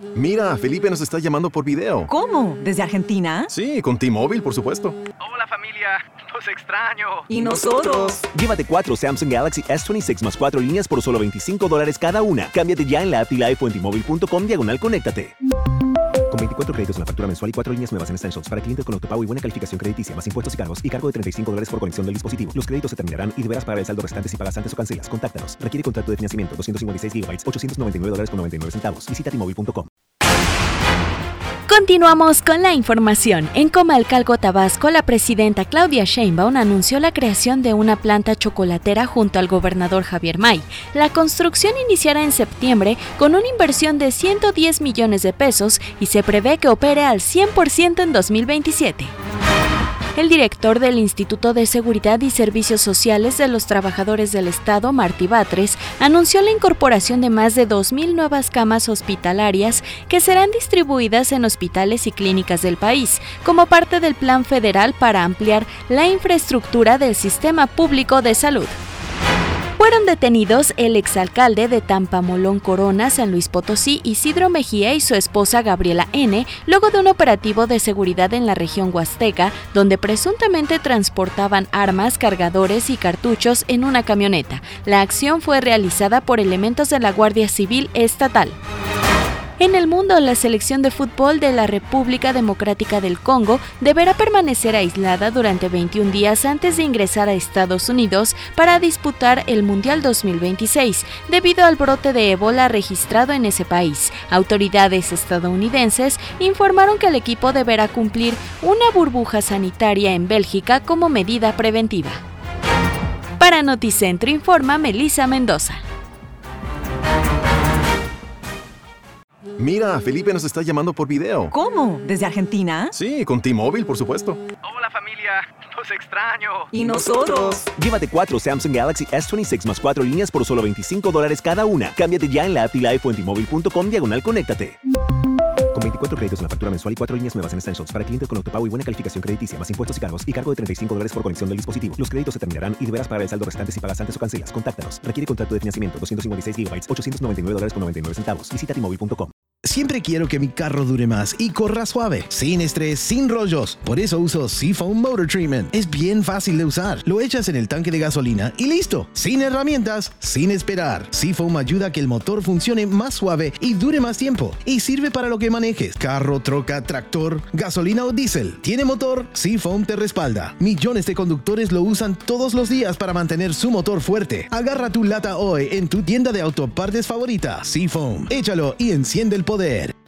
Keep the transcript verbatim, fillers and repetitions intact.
Mira, Felipe nos está llamando por video. ¿Cómo? ¿Desde Argentina? Sí, con T-Mobile, por supuesto. Hola familia, los extraño. ¿Y nosotros? Llévate cuatro Samsung Galaxy S veintiséis más cuatro líneas por solo veinticinco dólares cada una. Cámbiate ya en la app y la iPhone en T-Mobile punto com diagonal conéctate. Con veinticuatro créditos en la factura mensual y cuatro líneas nuevas en Essentials para clientes con autopago y buena calificación crediticia, más impuestos y cargos y cargo de treinta y cinco dólares por conexión del dispositivo. Los créditos se terminarán y deberás pagar el saldo restante si pagas antes o cancelas. Contáctanos. Requiere contrato de financiamiento. doscientos cincuenta y seis gigabytes, ochocientos noventa y nueve dólares con noventa y nueve centavos. Visita T Mobile punto com. Continuamos con la información. En Comalcalco, Tabasco, la presidenta Claudia Sheinbaum anunció la creación de una planta chocolatera junto al gobernador Javier May. La construcción iniciará en septiembre con una inversión de ciento diez millones de pesos y se prevé que opere al cien por ciento en dos mil veintisiete. El director del Instituto de Seguridad y Servicios Sociales de los Trabajadores del Estado, Martí Batres, anunció la incorporación de más de dos mil nuevas camas hospitalarias que serán distribuidas en hospitales y clínicas del país, como parte del Plan Federal para ampliar la infraestructura del sistema público de salud. Fueron detenidos el exalcalde de Tampamolón Corona, San Luis Potosí, Isidro Mejía y su esposa Gabriela N., luego de un operativo de seguridad en la región huasteca, donde presuntamente transportaban armas, cargadores y cartuchos en una camioneta. La acción fue realizada por elementos de la Guardia Civil Estatal. En el mundo, la selección de fútbol de la República Democrática del Congo deberá permanecer aislada durante veintiún días antes de ingresar a Estados Unidos para disputar el Mundial dos mil veintiséis, debido al brote de ébola registrado en ese país. Autoridades estadounidenses informaron que el equipo deberá cumplir una burbuja sanitaria en Bélgica como medida preventiva. Para Noticentro informa Melissa Mendoza. Mira, Felipe nos está llamando por video. ¿Cómo? ¿Desde Argentina? Sí, con T-Mobile, por supuesto. Hola familia, los extraño. ¿Y nosotros? Llévate cuatro Samsung Galaxy S veintiséis más cuatro líneas por solo veinticinco dólares cada una. Cámbiate ya en la app y la iPhone en T Mobile punto com diagonal conéctate. Con veinticuatro créditos en la factura mensual y cuatro líneas nuevas en Essentials para clientes con autopago y buena calificación crediticia, más impuestos y cargos y cargo de treinta y cinco dólares por conexión del dispositivo. Los créditos se terminarán y deberás pagar el saldo restante si pagas antes o cancelas. Contáctanos. Requiere contrato de financiamiento. doscientos cincuenta y seis gigabytes, ochocientos noventa y nueve dólares con noventa y nueve centavos. Visita T Mobile punto com. Siempre quiero que mi carro dure más y corra suave, sin estrés, sin rollos. Por eso uso Seafoam Motor Treatment. Es bien fácil de usar. Lo echas en el tanque de gasolina y listo. Sin herramientas, sin esperar. Seafoam ayuda a que el motor funcione más suave y dure más tiempo. Y sirve para lo que manejes. Carro, troca, tractor, gasolina o diésel. ¿Tiene motor? Seafoam te respalda. Millones de conductores lo usan todos los días para mantener su motor fuerte. Agarra tu lata hoy en tu tienda de autopartes favorita. Seafoam. Échalo y enciende el poder.